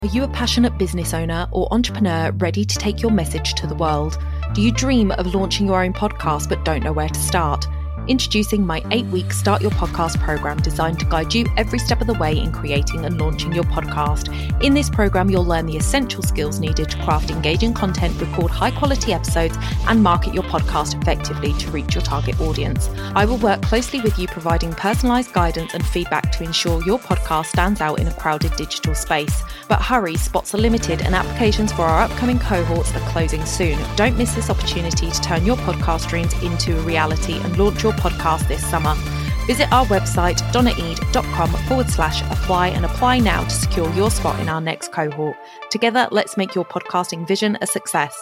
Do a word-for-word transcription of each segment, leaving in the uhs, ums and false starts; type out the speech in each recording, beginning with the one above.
Are you a passionate business owner or entrepreneur ready to take your message to the world? Do you dream of launching your own podcast but don't know where to start? Introducing my eight-week Start Your Podcast program designed to guide you every step of the way in creating and launching your podcast. In this program, you'll learn the essential skills needed to craft engaging content, record high-quality episodes, and market your podcast effectively to reach your target audience. I will work closely with you, providing personalized guidance and feedback to ensure your podcast stands out in a crowded digital space. But hurry, spots are limited and applications for our upcoming cohorts are closing soon. Don't miss this opportunity to turn your podcast dreams into a reality and launch your podcast this summer. Visit our website, donnaeade.com forward slash apply and apply now to secure your spot in our next cohort. Together, let's make your podcasting vision a success.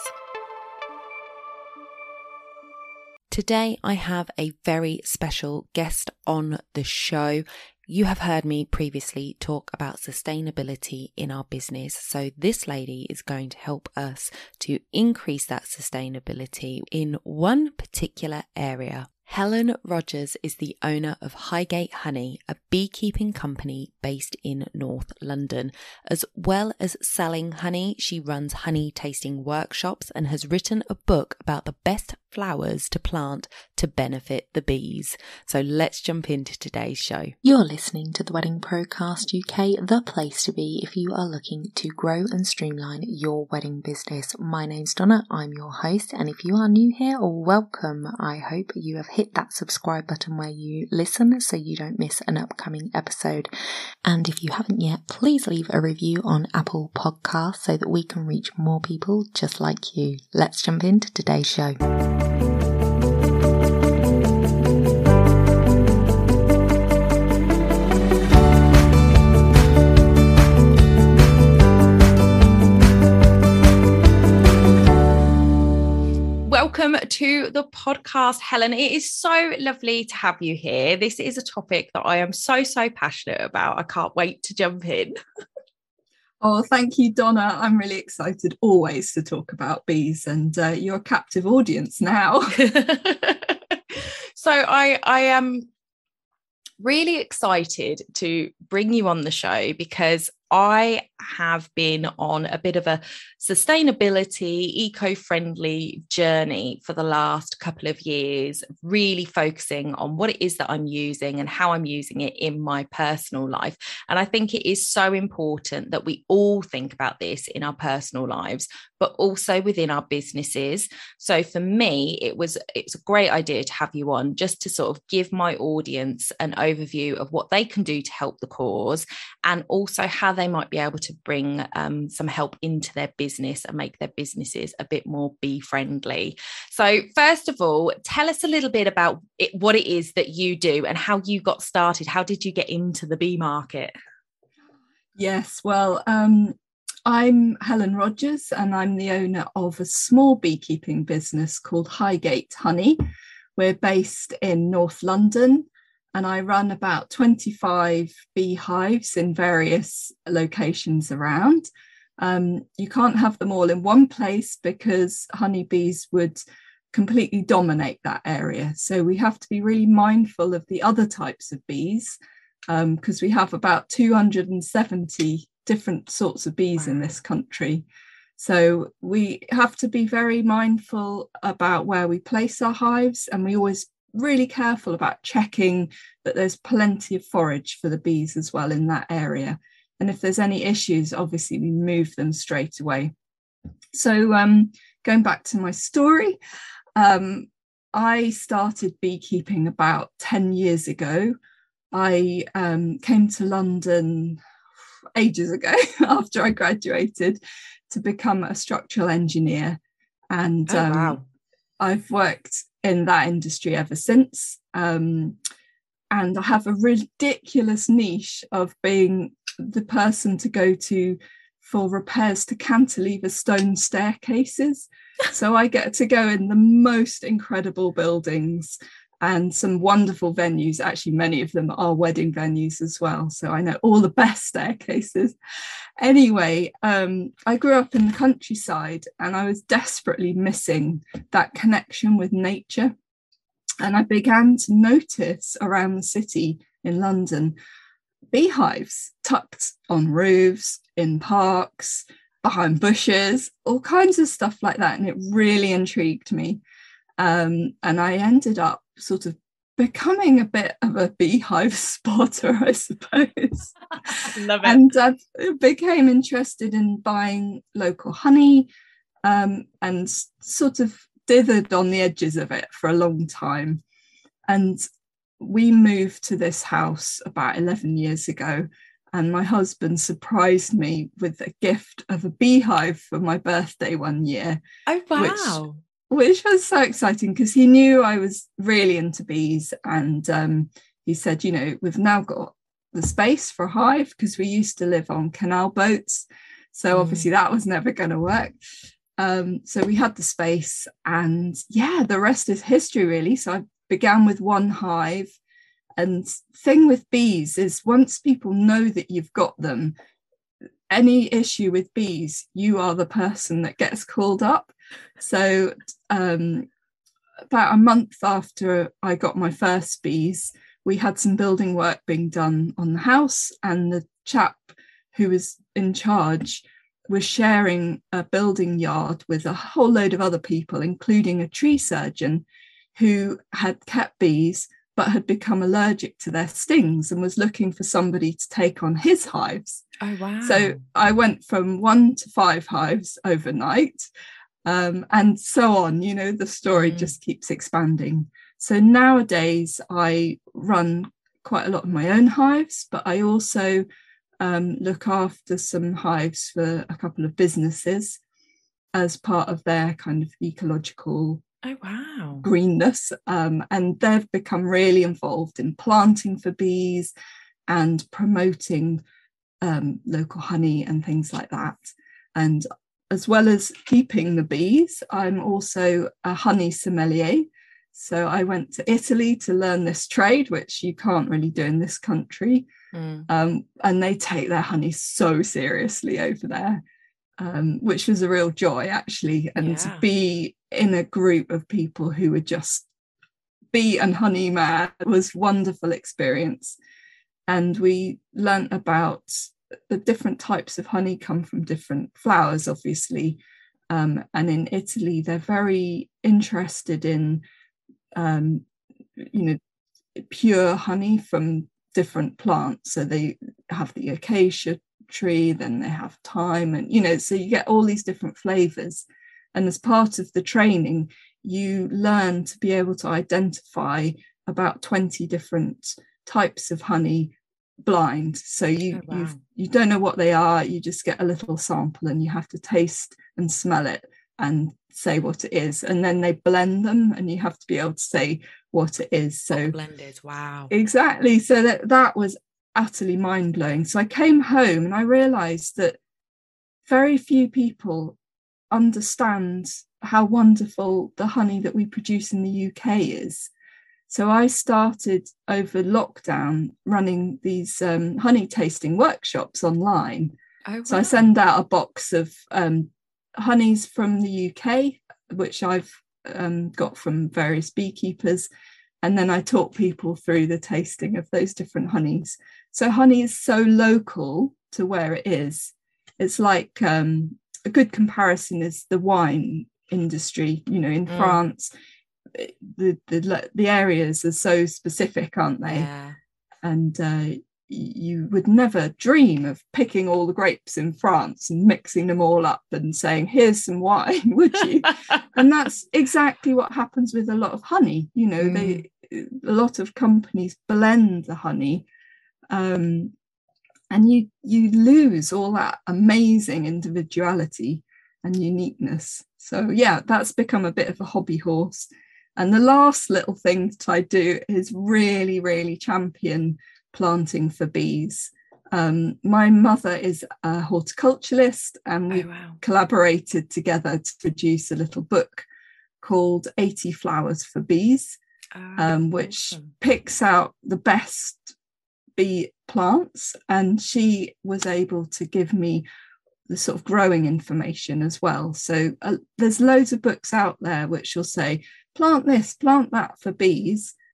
Today, I have a very special guest on the show. You have heard me previously talk about sustainability in our business. So this lady is going to help us to increase that sustainability in one particular area. Helen Rogers is the owner of Highgate Honey, a beekeeping company based in North London. As well as selling honey, she runs honey tasting workshops and has written a book about the best flowers to plant to benefit the bees. So let's jump into today's show. You're listening to the Wedding Procast U K, the place to be if you are looking to grow and streamline your wedding business. My name's Donna, I'm your host, and if you are new here, welcome. I hope you have hit that subscribe button where you listen so you don't miss an upcoming episode. And if you haven't yet, please leave a review on Apple Podcasts so that we can reach more people just like you. Let's jump into today's show. Welcome to the podcast, Helen. It is so lovely to have you here. This is a topic that I am so, so passionate about. I can't wait to jump in. Oh, thank you, Donna. I'm really excited always to talk about bees, and uh, you're a captive audience now. So I, I am really excited to bring you on the show because I have been on a bit of a sustainability, eco-friendly journey for the last couple of years, really focusing on what it is that I'm using and how I'm using it in my personal life. And I think it is so important that we all think about this in our personal lives, but also within our businesses. So for me, it was it's a great idea to have you on just to sort of give my audience an overview of what they can do to help the cause and also how they might be able to bring um, some help into their business and make their businesses a bit more bee friendly. So first of all, tell us a little bit about it, what it is that you do and how you got started. How did you get into the bee market? Yes, well, um, I'm Helen Rogers and I'm the owner of a small beekeeping business called Highgate Honey. We're based in North London, and I run about twenty-five beehives in various locations around. Um, you can't have them all in one place because honeybees would completely dominate that area. So we have to be really mindful of the other types of bees because um, we have about two hundred seventy different sorts of bees in this country. So we have to be very mindful about where we place our hives, and we always really careful about checking that there's plenty of forage for the bees as well in that area. And if there's any issues, obviously we move them straight away. So um, going back to my story, um, I started beekeeping about ten years ago. I um, came to London ages ago after I graduated to become a structural engineer. And oh, um, wow. I've worked in that industry ever since. Um, and I have a ridiculous niche of being the person to go to for repairs to cantilever stone staircases. So I get to go in the most incredible buildings and some wonderful venues. Actually, many of them are wedding venues as well. So I know all the best staircases. Anyway, um, I grew up in the countryside and I was desperately missing that connection with nature. And I began to notice around the city in London beehives tucked on roofs, in parks, behind bushes, all kinds of stuff like that. And it really intrigued me. Um, and I ended up sort of becoming a bit of a beehive spotter, I suppose. Love it. And I became interested in buying local honey, um, and sort of dithered on the edges of it for a long time. And we moved to this house about eleven years ago, and my husband surprised me with a gift of a beehive for my birthday one year. Oh, wow. Which, which was so exciting because he knew I was really into bees. And um, he said, you know, we've now got the space for a hive because we used to live on canal boats. So mm. obviously that was never going to work. Um, so we had the space, and yeah, the rest is history, really. So I began with one hive. And thing with bees is once people know that you've got them, any issue with bees, you are the person that gets called up. So um, about a month after I got my first bees, we had some building work being done on the house, and the chap who was in charge was sharing a building yard with a whole load of other people, including a tree surgeon who had kept bees but had become allergic to their stings and was looking for somebody to take on his hives. Oh, wow. So I went from one to five hives overnight, um, and so on. You know, the story mm. just keeps expanding. So nowadays I run quite a lot of my own hives, but I also um, look after some hives for a couple of businesses as part of their kind of ecological oh wow greenness, um, and they've become really involved in planting for bees and promoting um, local honey and things like that. And as well as keeping the bees, I'm also a honey sommelier. So I went to Italy to learn this trade, which you can't really do in this country. Mm. Um, and they take their honey so seriously over there, um, which was a real joy, actually. And yeah. to be in a group of people who were just bee and honey mad was a wonderful experience. And we learnt about the different types of honey come from different flowers, obviously. Um, and in Italy, they're very interested in um you know pure honey from different plants. So they have the acacia tree, then they have thyme, and you know so you get all these different flavors. And as part of the training, you learn to be able to identify about twenty different types of honey blind. So you oh, wow. you you don't know what they are, you just get a little sample and you have to taste and smell it and say what it is, and then they blend them and you have to be able to say what it is. So blended, wow. Exactly. So that that was utterly mind-blowing. So I came home and I realized that very few people understand how wonderful the honey that we produce in the U K is. So I started over lockdown running these um, honey tasting workshops online. Oh, wow. So I send out a box of um, honeys from the U K, which I've um, got from various beekeepers, and then I talk people through the tasting of those different honeys. So honey is so local to where it is. It's like um, a good comparison is the wine industry. You know, in mm. France, the, the the areas are so specific, aren't they? Yeah. And uh, you would never dream of picking all the grapes in France and mixing them all up and saying, here's some wine, would you? And that's exactly what happens with a lot of honey. You know, mm. they a lot of companies blend the honey, um, and you you lose all that amazing individuality and uniqueness. So yeah, that's become a bit of a hobby horse. And the last little thing that I do is really, really champion planting for bees. Um, my mother is a horticulturalist, and we oh, wow. collaborated together to produce a little book called eighty Flowers for Bees, oh, um, which awesome. picks out the best bee plants. And she was able to give me the sort of growing information as well. So uh, there's loads of books out there which will say, plant this, plant that for bees.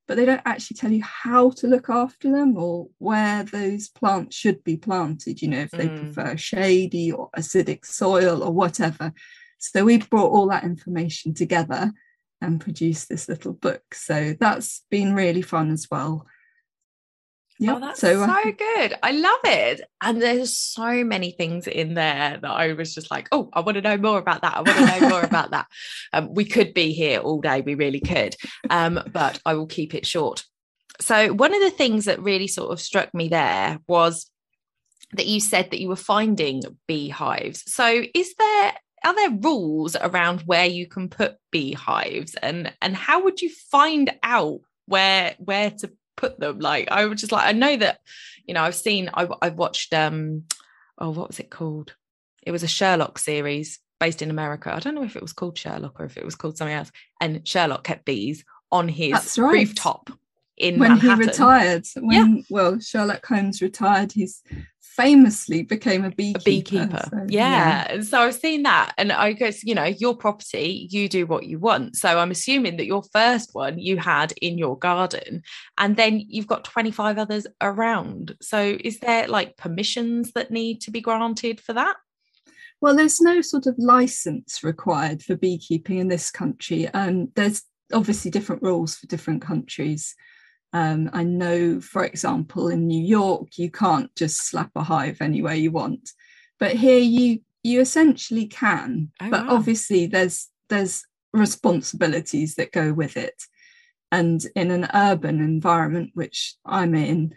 but they don't actually tell you how to look after them or where those plants should be planted, you know, if they mm. prefer shady or acidic soil or whatever. So we brought all that information together and produced this little book. So that's been really fun as well. Yeah, oh, that's so, so uh, good. I love it. And there's so many things in there that I was just like, oh, I want to know more about that. I want to know more about that. Um, we could be here all day. We really could. Um, but I will keep it short. So one of the things that really sort of struck me there was that you said that you were finding beehives. So is there, are there rules around where you can put beehives, and, and how would you find out where, where to put them? Like, I was just like, I know that, you know, I've seen, I, I've watched, um, oh, what was it called? It was a Sherlock series based in America. I don't know if it was called Sherlock or if it was called something else. And Sherlock kept bees on his That's right. rooftop in when Manhattan. he retired. When, yeah. Well, Sherlock Holmes retired, he's famously became a beekeeper. A beekeeper, so, yeah. yeah. And so I've seen that, and I guess, you know, your property, you do what you want. So I'm assuming that your first one you had in your garden, and then you've got twenty-five others around. So is there like permissions that need to be granted for that? Well, there's no sort of license required for beekeeping in this country, and there's obviously different rules for different countries. Um, I know, for example, in New York, you can't just slap a hive anywhere you want, but here you you essentially can. Oh, but wow. Obviously, there's there's responsibilities that go with it, and in an urban environment, which I'm in,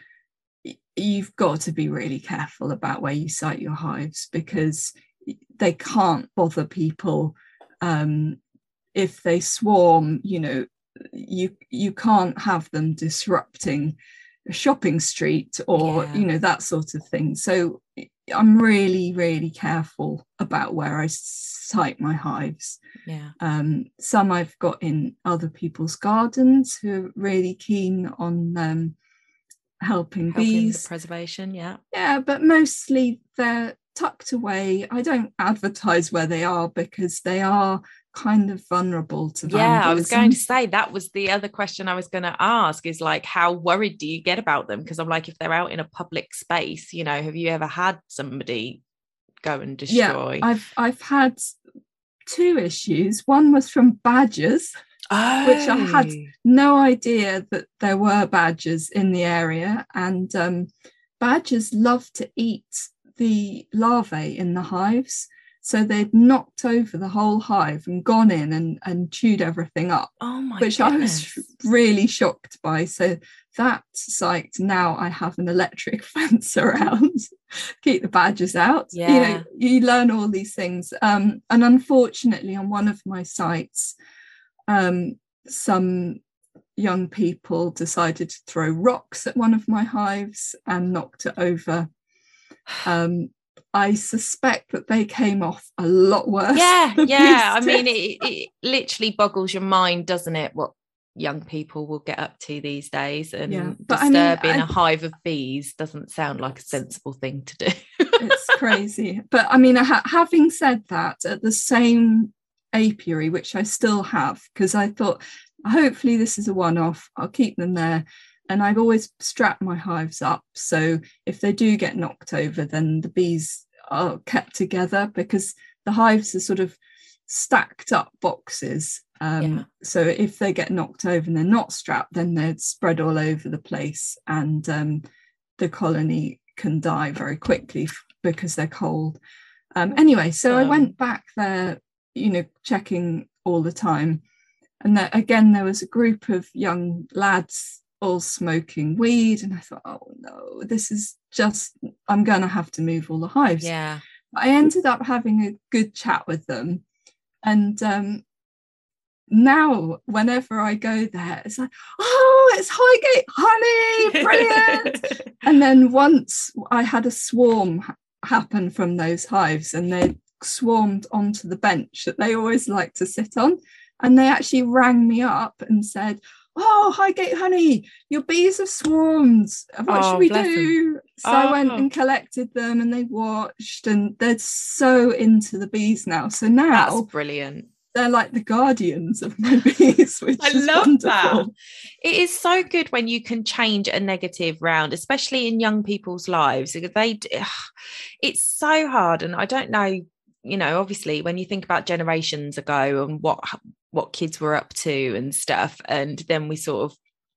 you've got to be really careful about where you site your hives, because they can't bother people. Um, if they swarm, you know, you you can't have them disrupting a shopping street or yeah. you know, that sort of thing. So I'm really really careful about where I site my hives. Yeah. Um, some I've got in other people's gardens who are really keen on um, helping, helping bees. The preservation, yeah. Yeah, but mostly they're tucked away. I don't advertise where they are because they are kind of vulnerable to vandalism. Yeah, I was going to say that was the other question I was going to ask, is like, how worried do you get about them? Because I'm like, if they're out in a public space, you know, have you ever had somebody go and destroy? Yeah, I've I've had two issues. One was from badgers, oh. which I had no idea that there were badgers in the area, and um, badgers love to eat the larvae in the hives. So they'd knocked over the whole hive and gone in and, and chewed everything up, oh my which goodness. I was really shocked by. So that site, now I have an electric fence around, keep the badgers out. Yeah. You know, you learn all these things. Um, and unfortunately, on one of my sites, um, some young people decided to throw rocks at one of my hives and knocked it over. Um, I suspect that they came off a lot worse. Yeah, yeah. I mean, it, it literally boggles your mind, doesn't it, what young people will get up to these days? And yeah, but disturbing I mean, a hive of bees doesn't sound like a sensible thing to do. It's crazy. But I mean, ha- having said that, at the same apiary, which I still have, because I thought, hopefully this is a one-off, I'll keep them there. And I've always strapped my hives up, so if they do get knocked over, then the bees are kept together, because the hives are sort of stacked up boxes. Um, yeah. So if they get knocked over and they're not strapped, then they're spread all over the place, and um, the colony can die very quickly because they're cold. Um, anyway, so um, I went back there, you know, checking all the time. And that, again, there was a group of young lads all smoking weed, and I thought, oh no, this is just, I'm going to have to move all the hives. Yeah. I ended up having a good chat with them, and um, now whenever I go there, it's like, oh, it's Highgate honey, brilliant. And then once I had a swarm ha- happen from those hives, and they swarmed onto the bench that they always like to sit on, and they actually rang me up and said, oh, Highgate honey, your bees have swarmed. What oh, should we do? Them. So oh. I went and collected them, and they watched, and they're so into the bees now. So now that's brilliant. they're like the guardians of my bees, which I is love wonderful. that. It is so good when you can change a negative round, especially in young people's lives. They, it's so hard, and I don't know. You know, obviously, when you think about generations ago and what what kids were up to and stuff, and then we sort of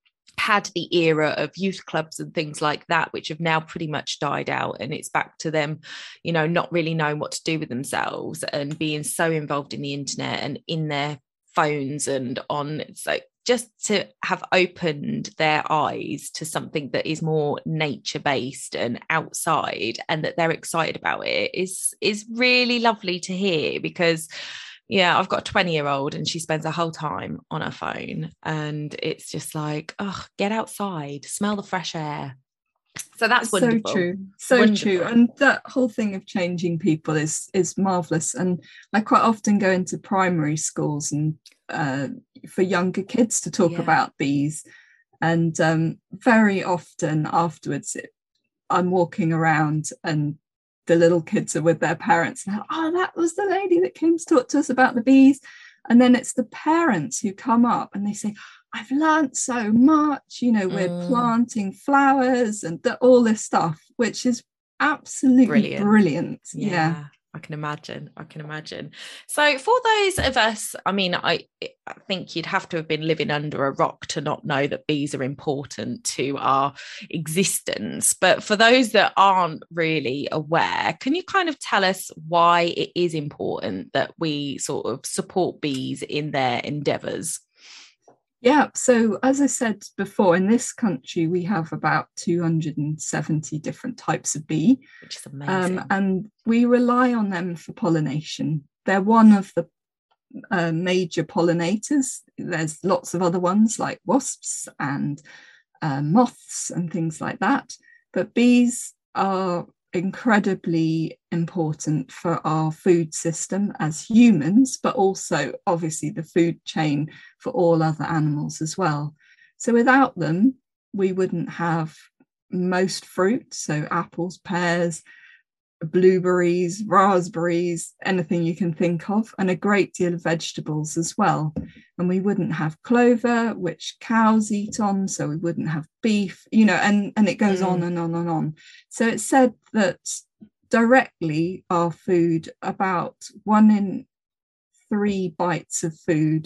had the era of youth clubs and things like that, which have now pretty much died out, and it's back to them, you know, not really knowing what to do with themselves and being so involved in the internet and in their phones and on. So just to have opened their eyes to something that is more nature based and outside, and that they're excited about it, is is really lovely to hear. Because yeah, I've got a twenty year old and she spends her whole time on her phone, and it's just like, oh, get outside, smell the fresh air. So that's it's wonderful. So true. So wonderful. true. And that whole thing of changing people is is marvelous. And I quite often go into primary schools and uh, for younger kids to talk yeah. about bees. And um, very often afterwards, it, I'm walking around and the little kids are with their parents. And, oh, that was the lady that came to talk to us about the bees. And then it's the parents who come up and they say, I've learned so much, you know, we're mm. planting flowers and the, all this stuff, which is absolutely brilliant. brilliant. Yeah, yeah. I can imagine. I can imagine. So for those of us, I mean, I, I think you'd have to have been living under a rock to not know that bees are important to our existence. But for those that aren't really aware, can you kind of tell us why it is important that we sort of support bees in their endeavours? Yeah, so as I said before, in this country, we have about two hundred seventy different types of bee. Which is amazing. Um, and we rely on them for pollination. They're one of the uh, major pollinators. There's lots of other ones like wasps and uh, moths and things like that. But bees are incredibly important for our food system as humans, but also obviously the food chain for all other animals as well. So without them, we wouldn't have most fruit, so apples, pears, blueberries, raspberries, anything you can think of, and a great deal of vegetables as well. And we wouldn't have clover, which cows eat on, so we wouldn't have beef, you know, and, and it goes mm. on and on and on. So it's said that directly our food, about one in three bites of food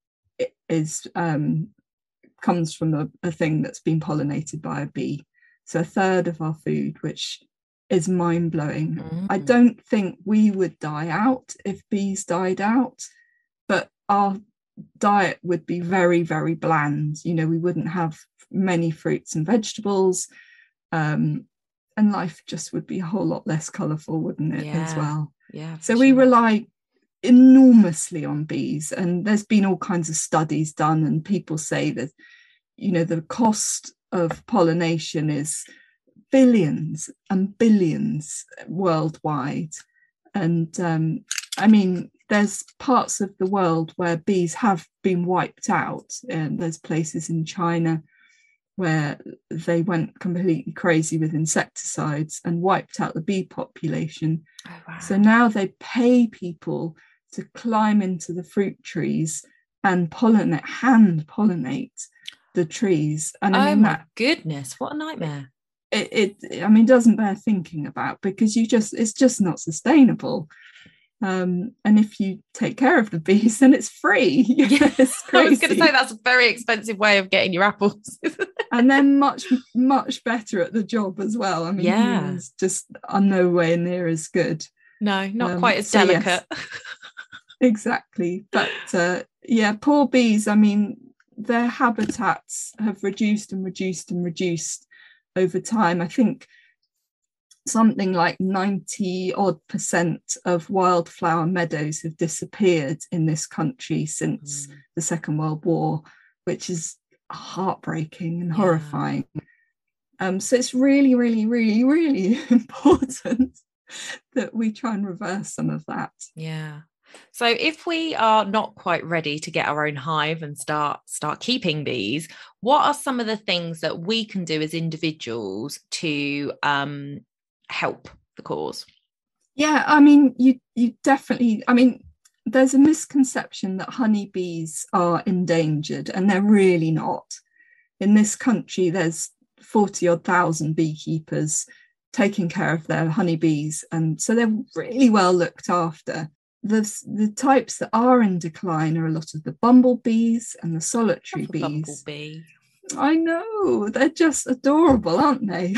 is um, comes from a, a thing that's been pollinated by a bee. So a third of our food, which is mind-blowing. Mm. I don't think we would die out if bees died out, but our diet would be very, very bland. You know, we wouldn't have many fruits and vegetables, um, and life just would be a whole lot less colourful, wouldn't it, yeah. as well? Yeah. So sure. we rely enormously on bees, and there's been all kinds of studies done, and people say that, you know, the cost of pollination is billions and billions worldwide. And um, I mean, there's parts of the world where bees have been wiped out, and there's places in China where they went completely crazy with insecticides and wiped out the bee population. Oh, wow. So now they pay people to climb into the fruit trees and pollinate, hand pollinate the trees. And I oh mean, my that, goodness, what a nightmare. It, it, I mean, doesn't bear thinking about, because you just, it's just not sustainable. Um, and if you take care of the bees, then it's free. Yeah. It's crazy. I was going to say that's a very expensive way of getting your apples. And they're much, much better at the job as well. I mean, yeah. humans just are nowhere near as good. No, not um, quite as so delicate. Yes, exactly. But uh, yeah, poor bees, I mean, their habitats have reduced and reduced and reduced over time. I think something like ninety odd percent of wildflower meadows have disappeared in this country since mm. the Second World War, which is heartbreaking and yeah. horrifying. Um, so it's really, really, really, really important that we try and reverse some of that. Yeah. So if we are not quite ready to get our own hive and start start keeping bees, what are some of the things that we can do as individuals to um, help the cause? Yeah, I mean, you you definitely, I mean, there's a misconception that honeybees are endangered, and they're really not. In this country, there's forty odd thousand beekeepers taking care of their honeybees, and so they're really well looked after. The, the types that are in decline are a lot of the bumblebees and the solitary bees. Bumblebee. I know, they're just adorable, aren't they?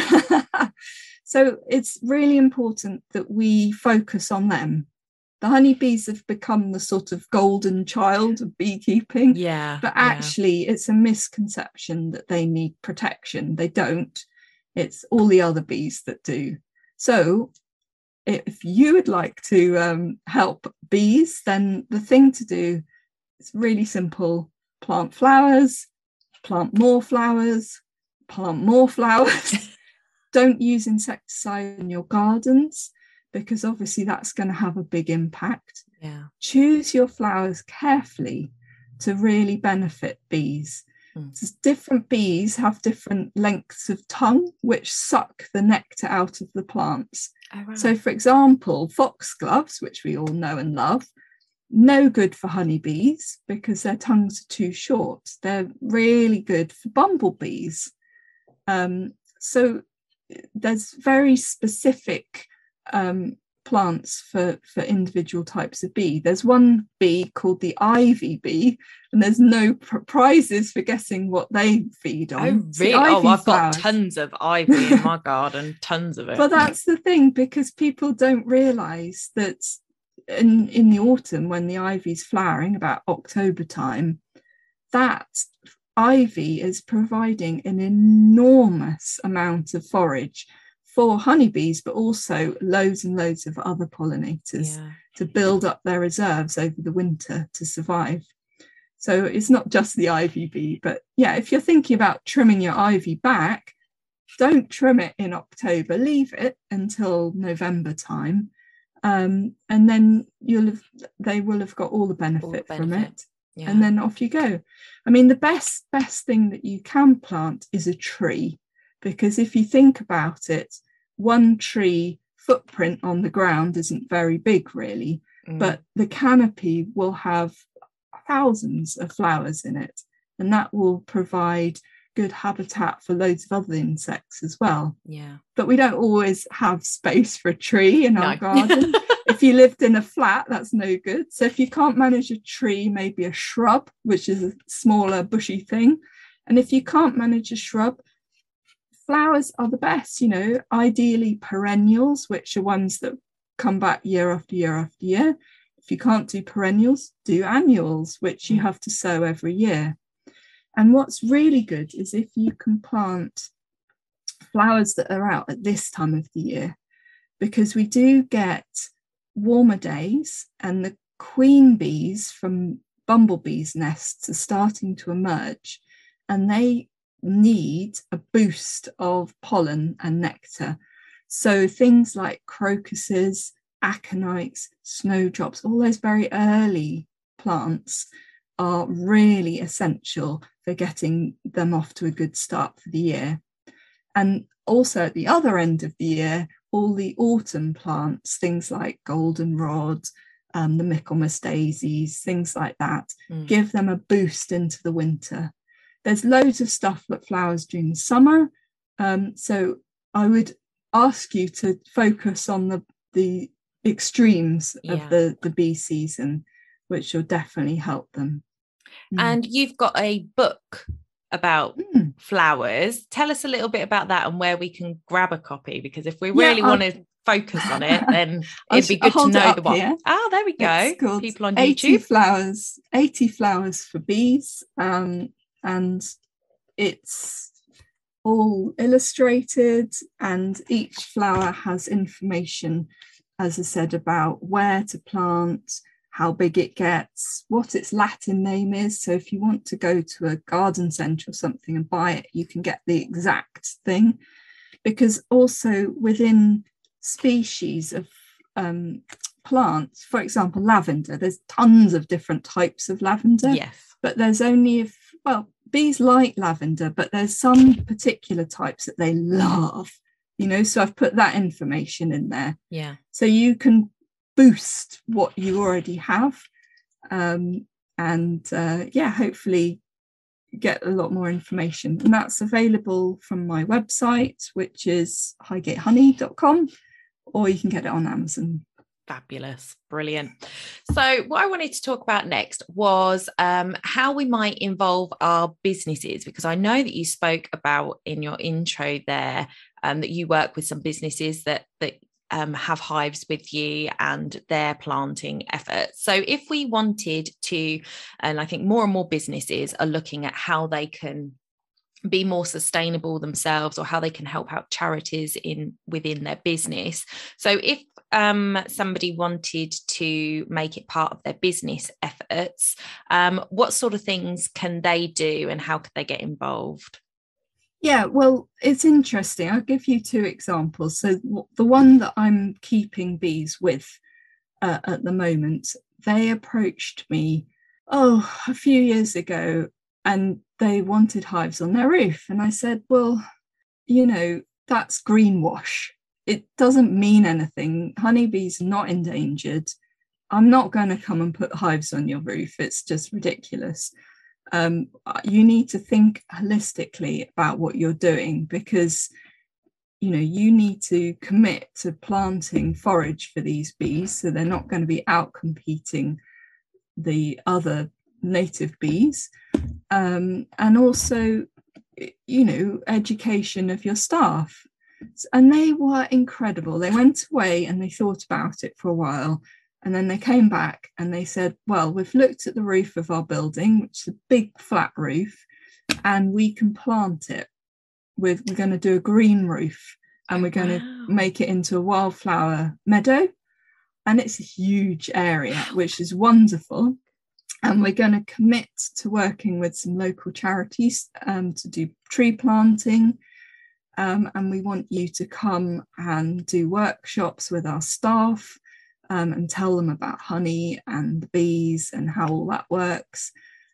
So it's really important that we focus on them. The honeybees have become the sort of golden child of beekeeping. Yeah. But actually, yeah. It's a misconception that they need protection. They don't. It's all the other bees that do. So if you would like to um, help bees, then the thing to do is really simple. Plant flowers, plant more flowers, plant more flowers. Don't use insecticide in your gardens, because obviously that's going to have a big impact. Yeah. Choose your flowers carefully to really benefit bees. Mm. So different bees have different lengths of tongue which suck the nectar out of the plants. Oh, right. So, for example, foxgloves, which we all know and love, no good for honeybees because their tongues are too short. They're really good for bumblebees. Um, so there's very specific um, plants for, for individual types of bee. There's one bee called the ivy bee, and there's no pr- prizes for guessing what they feed on. Oh, really? Oh, I've flowers. got tons of ivy in my garden, tons of it. But that's the thing, because people don't realise that in, in the autumn, when the ivy's flowering, about October time, that ivy is providing an enormous amount of forage for honeybees, but also loads and loads of other pollinators yeah. to build up their reserves over the winter to survive. So it's not just the ivy bee, but yeah, if you're thinking about trimming your ivy back, don't trim it in October, leave it until November time, um, and then you'll have, they will have got all the benefit, all the benefit. from it. Yeah. And then off you go. I mean, the best, best thing that you can plant is a tree, because if you think about it, one tree footprint on the ground isn't very big, really, mm. but the canopy will have thousands of flowers in it, and that will provide good habitat for loads of other insects as well. Yeah. But we don't always have space for a tree in no. our garden. If you lived in a flat, that's no good. So if you can't manage a tree, maybe a shrub, which is a smaller bushy thing. And if you can't manage a shrub, flowers are the best, you know, ideally perennials, which are ones that come back year after year after year. If you can't do perennials, do annuals, which you have to sow every year. And what's really good is if you can plant flowers that are out at this time of the year, because we do get warmer days and the queen bees from bumblebees' nests are starting to emerge, and they need a boost of pollen and nectar. So things like crocuses, aconites, snowdrops, all those very early plants are really essential for getting them off to a good start for the year. And also at the other end of the year, all the autumn plants, things like goldenrod, um, the Michaelmas daisies, things like that, mm. give them a boost into the winter. There's loads of stuff that flowers during the summer. Um, so I would ask you to focus on the, the extremes yeah. of the, the bee season, which will definitely help them. Mm. And you've got a book about mm. flowers. Tell us a little bit about that and where we can grab a copy, because if we really yeah, want to focus on it, then it'd be good to know the one. Here. Oh, there we go. People on eighty YouTube. Flowers, eighty flowers for bees. Um, and it's all illustrated, and each flower has information, as I said, about where to plant, how big it gets, what its Latin name is. So if you want to go to a garden centre or something and buy it, you can get the exact thing. Because also within species of um, plants, for example, lavender, there's tons of different types of lavender. Yes. But there's only, if, well, bees like lavender, but there's some particular types that they love, you know, so I've put that information in there. Yeah. So you can boost what you already have. um, and uh, yeah, hopefully get a lot more information. And that's available from my website, which is highgate honey dot com, or you can get it on Amazon. Fabulous. Brilliant. So what I wanted to talk about next was um, how we might involve our businesses, because I know that you spoke about in your intro there um, that you work with some businesses that that um, have hives with you and their planting efforts. So if we wanted to, and I think more and more businesses are looking at how they can be more sustainable themselves, or how they can help out charities in within their business. So if um, somebody wanted to make it part of their business efforts, um, what sort of things can they do and how could they get involved? Yeah, well, it's interesting. I'll give you two examples. So the one that I'm keeping bees with uh, at the moment, they approached me, oh, a few years ago, and they wanted hives on their roof. And I said, well, you know, that's greenwash. It doesn't mean anything. Honeybees are not endangered. I'm not going to come and put hives on your roof. It's just ridiculous. Um, you need to think holistically about what you're doing, because, you know, you need to commit to planting forage for these bees so they're not going to be out competing the other native bees. Um, and also, you know, education of your staff. And they were incredible. They went away and they thought about it for a while, and then they came back and they said, well, we've looked at the roof of our building, which is a big flat roof, and we can plant it with, we're going to do a green roof, and we're going wow. to make it into a wildflower meadow. And it's a huge area, which is wonderful. And we're going to commit to working with some local charities um, to do tree planting. Um, and we want you to come and do workshops with our staff um, and tell them about honey and the bees and how all that works.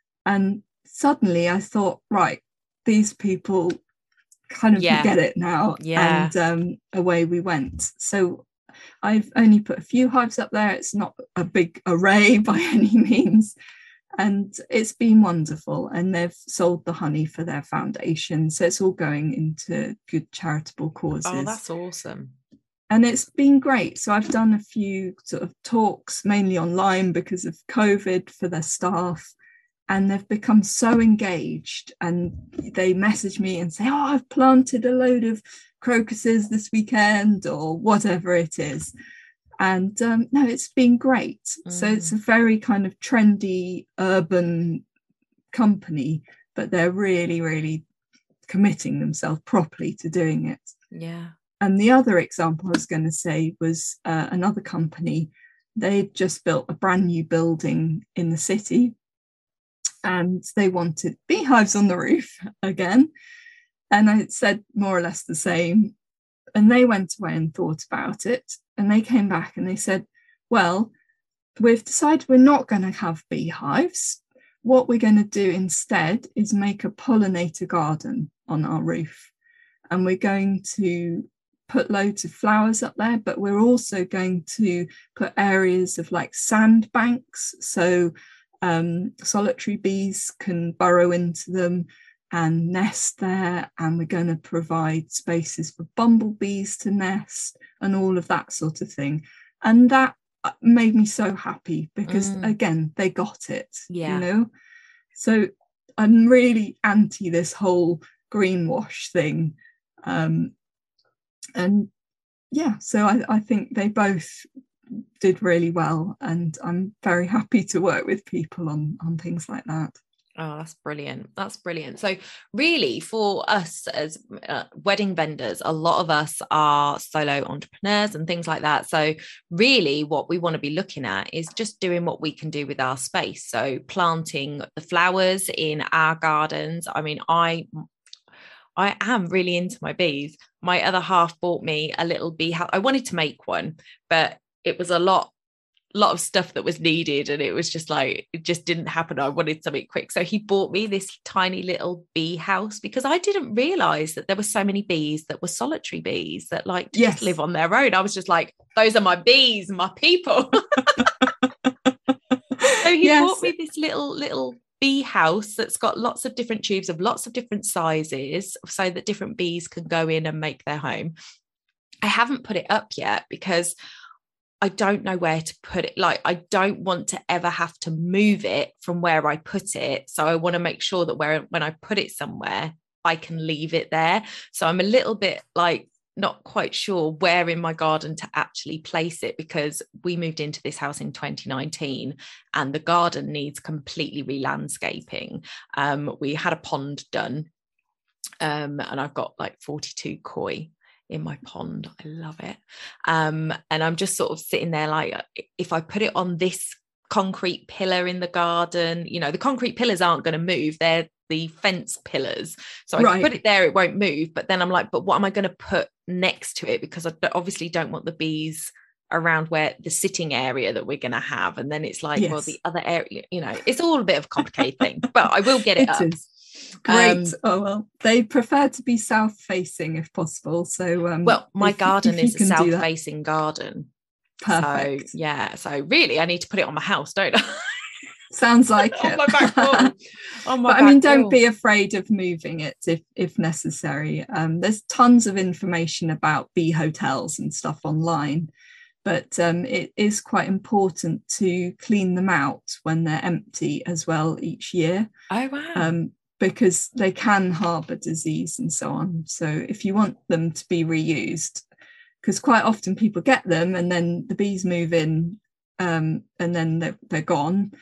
And suddenly I thought, right, these people kind of yeah. get it now. Yeah. And um, away we went. So I've only put a few hives up there. It's not a big array by any means. And it's been wonderful. And they've sold the honey for their foundation. So it's all going into good charitable causes. Oh, that's awesome. And it's been great. So I've done a few sort of talks, mainly online because of COVID, for their staff. And they've become so engaged. And they message me and say, oh, I've planted a load of crocuses this weekend, or whatever it is. And um, no, it's been great. Mm. So it's a very kind of trendy urban company, but they're really, really committing themselves properly to doing it. Yeah. And the other example I was going to say was uh, another company. They'd just built a brand new building in the city, and they wanted beehives on the roof again. And I said more or less the same. And they went away and thought about it. And they came back and they said, well, we've decided we're not going to have beehives. What we're going to do instead is make a pollinator garden on our roof. And we're going to put loads of flowers up there, but we're also going to put areas of like sand banks. So um, solitary bees can burrow into them and nest there, and we're going to provide spaces for bumblebees to nest and all of that sort of thing. And that made me so happy because mm. again, they got it, yeah. you know. So I'm really anti this whole greenwash thing. Um, and yeah, so I, I think they both did really well, and I'm very happy to work with people on, on things like that. Oh, that's brilliant. That's brilliant. So really for us as uh, wedding vendors, a lot of us are solo entrepreneurs and things like that. So really what we want to be looking at is just doing what we can do with our space. So planting the flowers in our gardens. I mean, I I am really into my bees. My other half bought me a little bee house. I wanted to make one, but it was a lot lot of stuff that was needed, and it was just like it just didn't happen. I wanted something quick, so he bought me this tiny little bee house because I didn't realize that there were so many bees that were solitary bees that like to yes. just live on their own. I was just like, those are my bees, my people. So he Yes. bought me this little little bee house that's got lots of different tubes of lots of different sizes so that different bees can go in and make their home. I haven't put it up yet because I don't know where to put it. Like, I don't want to ever have to move it from where I put it. So I want to make sure that where when I put it somewhere, I can leave it there. So I'm a little bit like not quite sure where in my garden to actually place it, because we moved into this house in twenty nineteen and the garden needs completely re-landscaping. Um, we had a pond done, um, and I've got like forty-two koi in my pond. I love it. Um, and I'm just sort of sitting there like, if I put it on this concrete pillar in the garden, you know, the concrete pillars aren't going to move. They're the fence pillars. So I right. can put it there, it won't move. But then I'm like, but what am I going to put next to it? Because I obviously don't want the bees around where the sitting area that we're going to have. And then it's like, yes. well, the other area, you know, it's all a bit of a complicated thing, but I will get it, it up. Is. Great. Um, oh, well, they prefer to be south facing if possible. So, um, well, my if, garden if is a south facing garden. Perfect. So, yeah. So really, I need to put it on my house, don't I? Sounds like on it. my back wall. On my but back I mean, don't wall. be afraid of moving it if if necessary. Um, there's tons of information about bee hotels and stuff online, but um, it is quite important to clean them out when they're empty as well each year. Oh wow. Um, because they can harbour disease and so on. So if you want them to be reused, because quite often people get them and then the bees move in, um, and then they're, they're gone.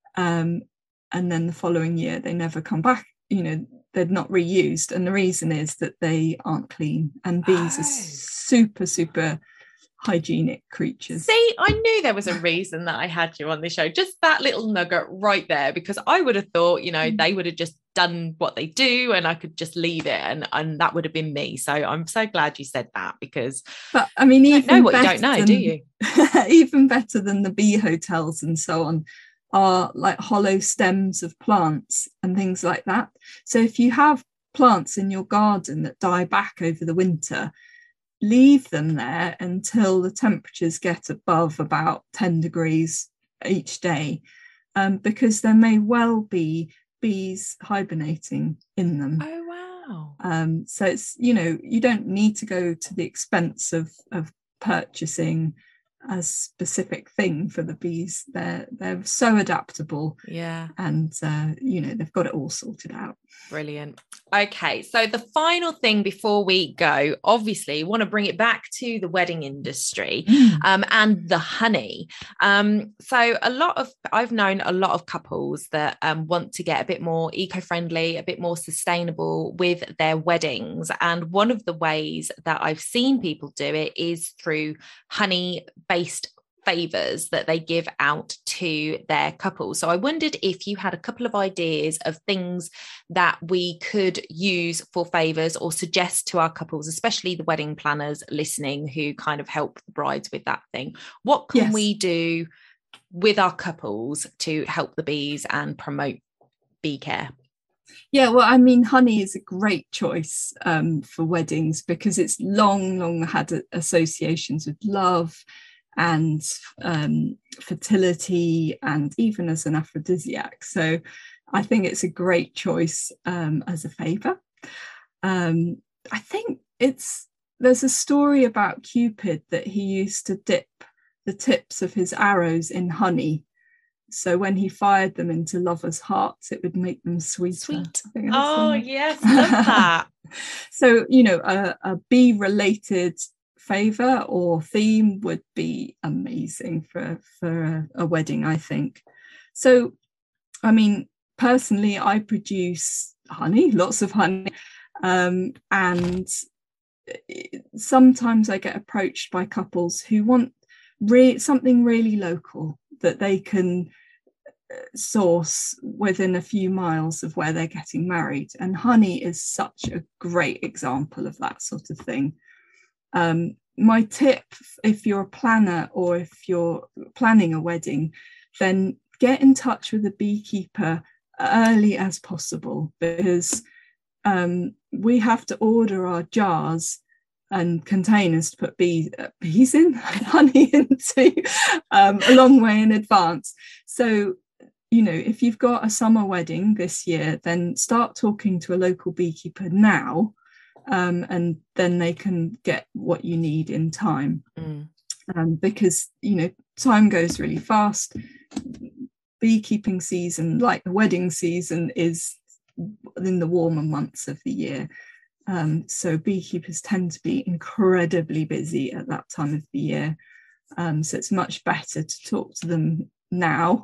Um, and then the following year they never come back, you know, they're not reused. And the reason is that they aren't clean, and bees oh. are super, super hygienic creatures. See, I knew there was a reason that I had you on the show, just that little nugget right there, because I would have thought, you know, mm. they would have just done what they do and I could just leave it, and and that would have been me. So I'm so glad you said that, because but I mean, you even don't know what you don't than, know, do you? Even better than the bee hotels and so on are like hollow stems of plants and things like that. So if you have plants in your garden that die back over the winter, leave them there until the temperatures get above about ten degrees each day, um, because there may well be bees hibernating in them. Oh wow. Um, so it's, you know, you don't need to go to the expense of of purchasing a specific thing for the bees. They're they're so adaptable, yeah, and uh, you know, they've got it all sorted out. Brilliant. Okay, so the final thing before we go, obviously want to bring it back to the wedding industry, mm. um, and the honey. Um, so a lot of I've known a lot of couples that um, want to get a bit more eco-friendly, a bit more sustainable with their weddings, and one of the ways that I've seen people do it is through honey based favors that they give out to their couples. So I wondered if you had a couple of ideas of things that we could use for favors or suggest to our couples, especially the wedding planners listening who kind of help the brides with that thing. What can yes. we do with our couples to help the bees and promote bee care? Yeah, well, I mean, honey is a great choice um, for weddings because it's long, long had associations with love and um, fertility, and even as an aphrodisiac. So I think it's a great choice um, as a favour. Um, I think it's there's a story about Cupid that he used to dip the tips of his arrows in honey. So when he fired them into lovers' hearts, it would make them sweeter. Sweet. Oh, yes, love that. So, you know, a, a bee-related favour or theme would be amazing for, for a, a wedding, I think. So, I mean, personally, I produce honey, lots of honey, um, and sometimes I get approached by couples who want re- something really local that they can source within a few miles of where they're getting married, and honey is such a great example of that sort of thing. Um, my tip, if you're a planner or if you're planning a wedding, then get in touch with a beekeeper early as possible, because um, we have to order our jars and containers to put bees, uh, bees in, honey into um, a long way in advance. So you know, if you've got a summer wedding this year, then start talking to a local beekeeper now, um, and then they can get what you need in time. Mm. Um, because, you know, time goes really fast. Beekeeping season, like the wedding season, is in the warmer months of the year. Um, so beekeepers tend to be incredibly busy at that time of the year. Um, so it's much better to talk to them now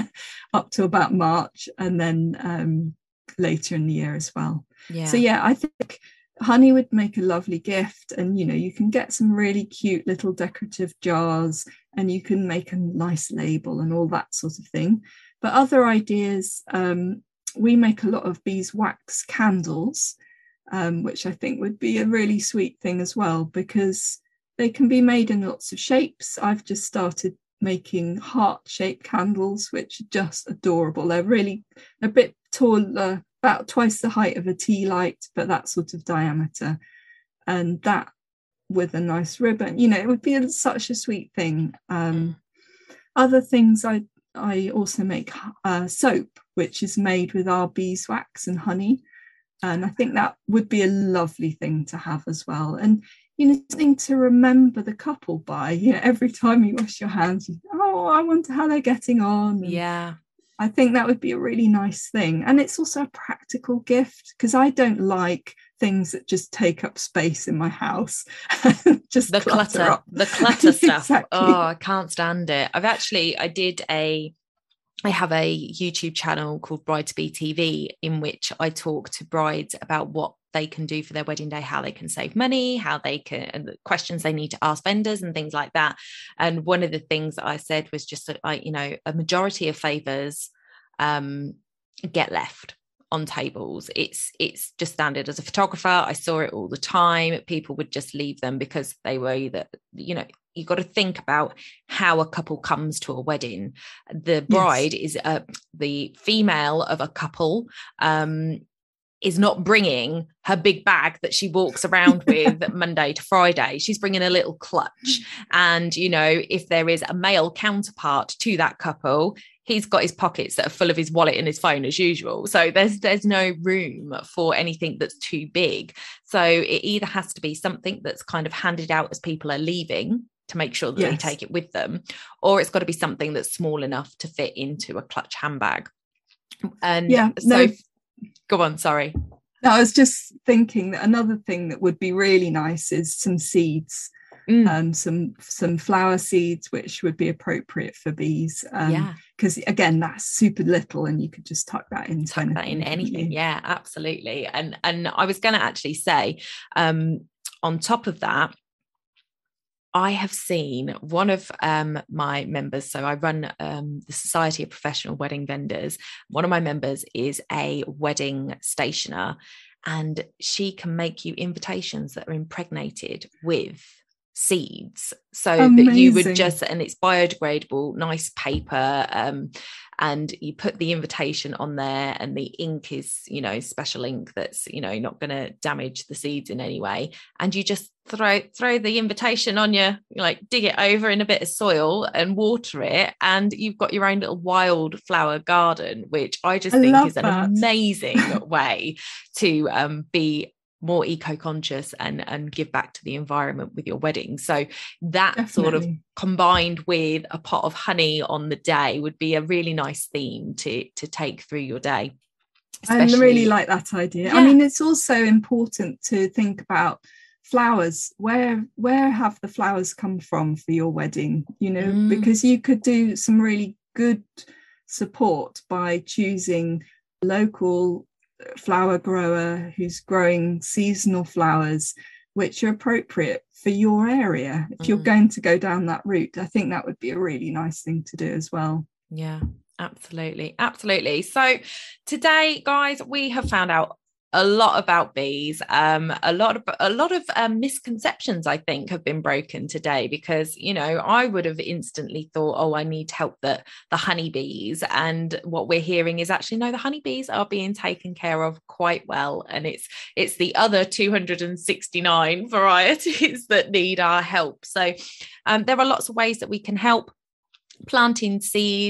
up to about March, and then um, later in the year as well. Yeah. So yeah, I think honey would make a lovely gift, and you know, you can get some really cute little decorative jars, and you can make a nice label and all that sort of thing. But other ideas, um, we make a lot of beeswax candles, um, which I think would be a really sweet thing as well, because they can be made in lots of shapes. I've just started making heart-shaped candles, which are just adorable. They're really a bit taller, about twice the height of a tea light, but that sort of diameter. And that with a nice ribbon, you know, it would be such a sweet thing. Um, mm. Other things, I I also make uh, soap, which is made with our beeswax and honey. And I think that would be a lovely thing to have as well. And you know, something to remember the couple by, you know, every time you wash your hands, you, oh, I wonder how they're getting on. And yeah. I think that would be a really nice thing. And it's also a practical gift, because I don't like things that just take up space in my house. Just the clutter, clutter, up. the clutter stuff. Exactly. Oh, I can't stand it. I've actually, I did a, I have a YouTube channel called Bride to Be T V, in which I talk to brides about what they can do for their wedding day, how they can save money, how they can, and the questions they need to ask vendors and things like that. And one of the things that I said was just that, like, you know, a majority of favors um, get left on tables. It's it's just standard. As a photographer, I saw it all the time. People would just leave them because they were either, you know, you've got to think about how a couple comes to a wedding. The bride yes. is uh, the female of a couple, um, is not bringing her big bag that she walks around with Monday to Friday. She's bringing a little clutch. And, you know, if there is a male counterpart to that couple, he's got his pockets that are full of his wallet and his phone as usual. So there's there's no room for anything that's too big. So it either has to be something that's kind of handed out as people are leaving to make sure that yes. they take it with them, or it's got to be something that's small enough to fit into a clutch handbag. And yeah, so... No. Go on, sorry. No, I was just thinking that another thing that would be really nice is some seeds, mm. um, some some flower seeds, which would be appropriate for bees. Um, yeah. Because again, that's super little, and you could just tuck that into tuck anything. That in anything. Yeah, absolutely. And and I was going to actually say, um, on top of that, I have seen one of um, my members, so I run um, the Society of Professional Wedding Vendors. One of my members is a wedding stationer, and she can make you invitations that are impregnated with seeds, so Amazing. That you would just, and it's biodegradable, nice paper, um, and you put the invitation on there, and the ink is, you know, special ink that's, you know, not going to damage the seeds in any way, and you just throw throw the invitation on your, like, dig it over in a bit of soil and water it, and you've got your own little wildflower garden, which I just I think is an that. amazing way to um, be more eco-conscious and and give back to the environment with your wedding. So that Definitely. Sort of combined with a pot of honey on the day would be a really nice theme to to take through your day. Especially, I really like that idea. Yeah. I mean, it's also important to think about flowers. Where where have the flowers come from for your wedding? You know, mm. because you could do some really good support by choosing local flower grower who's growing seasonal flowers which are appropriate for your area. If mm. you're going to go down that route, I think that would be a really nice thing to do as well. Yeah, absolutely, absolutely. So today, guys, we have found out a lot about bees. Um, a lot of a lot of um, misconceptions, I think, have been broken today, because, you know, I would have instantly thought, oh, I need help the the honeybees, and what we're hearing is actually no, the honeybees are being taken care of quite well, and it's it's the other two hundred sixty-nine varieties that need our help. So um, there are lots of ways that we can help. Planting seeds,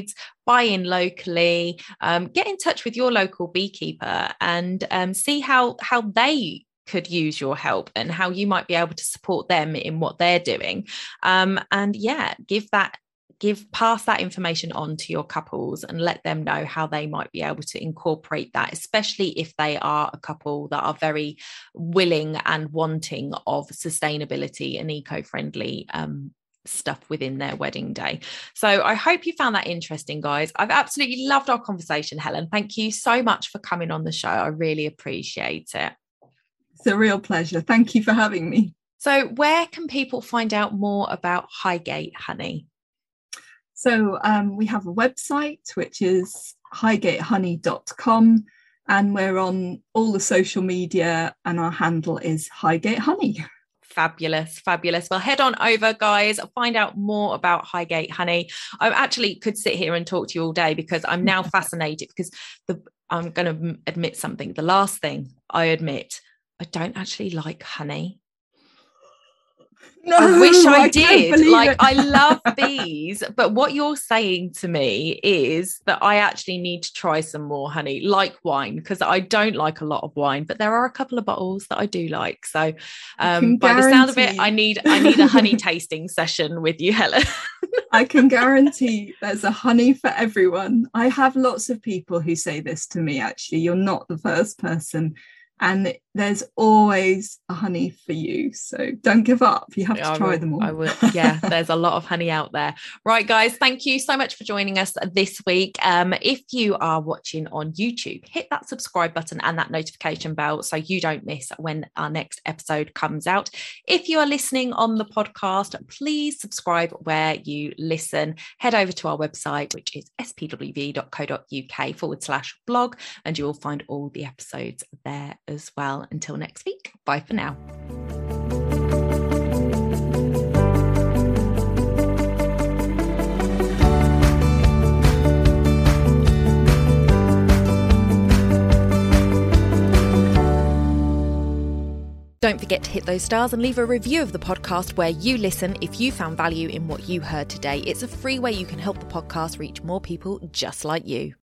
buy in locally, um, get in touch with your local beekeeper and um, see how, how they could use your help and how you might be able to support them in what they're doing. Um, and yeah, give that give pass that information on to your couples and let them know how they might be able to incorporate that, especially if they are a couple that are very willing and wanting of sustainability and eco-friendly um, stuff within their wedding day. So I hope you found that interesting, guys. I've absolutely loved our conversation, Helen. Thank you so much for coming on the show. I really appreciate it. It's a real pleasure. Thank you for having me. So where can people find out more about Highgate Honey? So um, we have a website, which is highgate honey dot com, and we're on all the social media, and our handle is Highgate Honey. Fabulous, fabulous. Well, head on over, guys, find out more about Highgate Honey. I actually could sit here and talk to you all day because I'm now fascinated because the I'm going to admit something. The last thing I admit, I don't actually like honey. No, I wish I, I did. Like, it. I love bees, but what you're saying to me is that I actually need to try some more honey, like wine, because I don't like a lot of wine, but there are a couple of bottles that I do like. So um, by the sound of it, I need I need a honey tasting session with you, Helen. I can guarantee there's a honey for everyone. I have lots of people who say this to me, actually. You're not the first person. And there's always a honey for you. So don't give up. You have to I try will, them all. I will. Yeah, there's a lot of honey out there. Right, guys, thank you so much for joining us this week. Um, if you are watching on YouTube, hit that subscribe button and that notification bell so you don't miss when our next episode comes out. If you are listening on the podcast, please subscribe where you listen. Head over to our website, which is s p w v dot co dot u k forward slash blog, and you will find all the episodes there as well. Until next week, bye for now. Don't forget to hit those stars and leave a review of the podcast where you listen if you found value in what you heard today. It's a free way you can help the podcast reach more people just like you.